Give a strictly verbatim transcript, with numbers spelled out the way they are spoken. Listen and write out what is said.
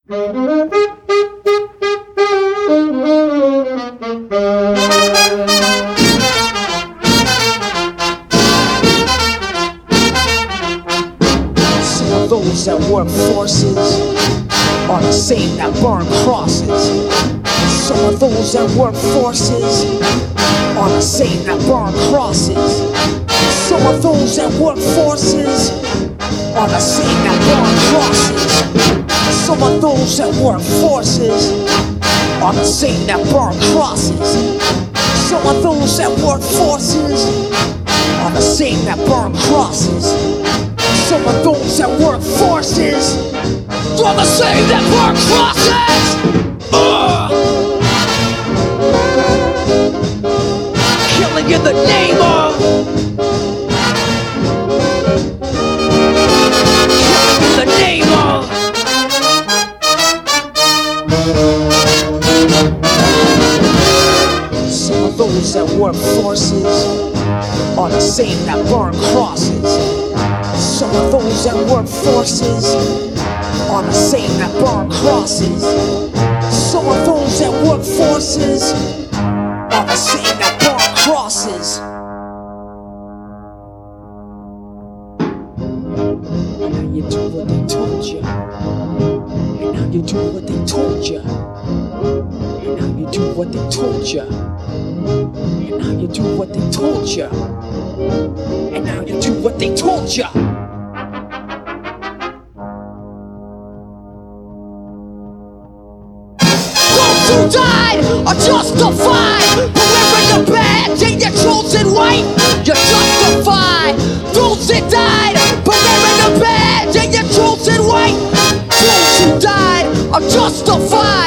Some of those that work forces are the same that burn crosses. Some of those that work forces are the same that burn crosses. Some of those that work forces are the same that burn crosses. Some of those that work forces are the same that burn crosses. Some of those that work forces are the same that burn crosses. Some of those that work forces are the same that burn crosses. Ugh. Killing in the name of, killing in the name of. Some of those that work forces are the same that burn crosses. Some of those that work forces are the same that burn crosses. Some of those that work forces are the same that burn crosses. And now you do what they told you. And now you do what they told you. And now you do what they told you. And now you do what they told you. And now you do what they told you. Those who died are justified. But wearing the badge and your chosen white, you're justified. Those that died, but wearing the badge and your chosen white, those who died are justified.